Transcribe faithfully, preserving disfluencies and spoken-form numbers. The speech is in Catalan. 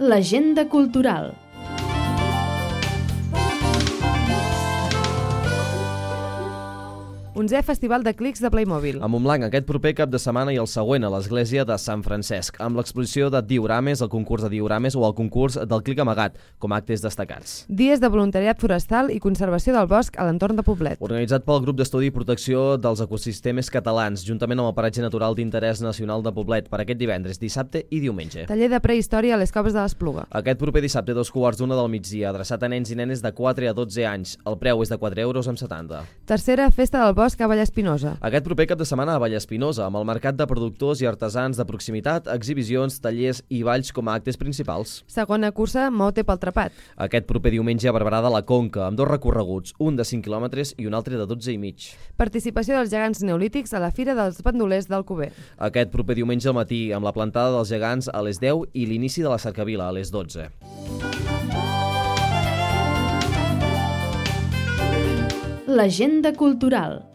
L'agenda cultural. onzè Festival de Clics de Playmobil. A Montblanc, aquest proper cap de setmana i el següent a l'església de Sant Francesc, amb l'exposició de diorames, el concurs de diorames o el concurs del clic amagat, com a actes destacats. Dies de voluntariat forestal i conservació del bosc a l'entorn de Poblet. Organitzat pel Grup d'Estudi i Protecció dels Ecosistemes Catalans, juntament amb el Paratge Natural d'Interès Nacional de Poblet, per aquest divendres, dissabte i diumenge. Taller de prehistòria a les coves de l'Espluga. Aquest proper dissabte, dos quarts d'una del migdia, adreçat a nens i nenes de quatre a dotze anys. El preu és de quatre euros amb setanta. Tercera Festa del Bosc a Vallespinosa. Aquest proper cap de setmana a Vallespinosa, amb el mercat de productors i artesans de proximitat, exhibicions, tallers i balls com a actes principals. Segona cursa Mote pel Trapat. Aquest proper diumenge a Barberà de la Conca, amb dos recorreguts, un de cinc quilòmetres i un altre de dotze i mig. Participació dels gegants neolítics a la Fira dels Bandolers d'Alcover. Aquest proper diumenge al matí, amb la plantada dels gegants a les deu i l'inici de la cercavila a les dotze. L'agenda cultural.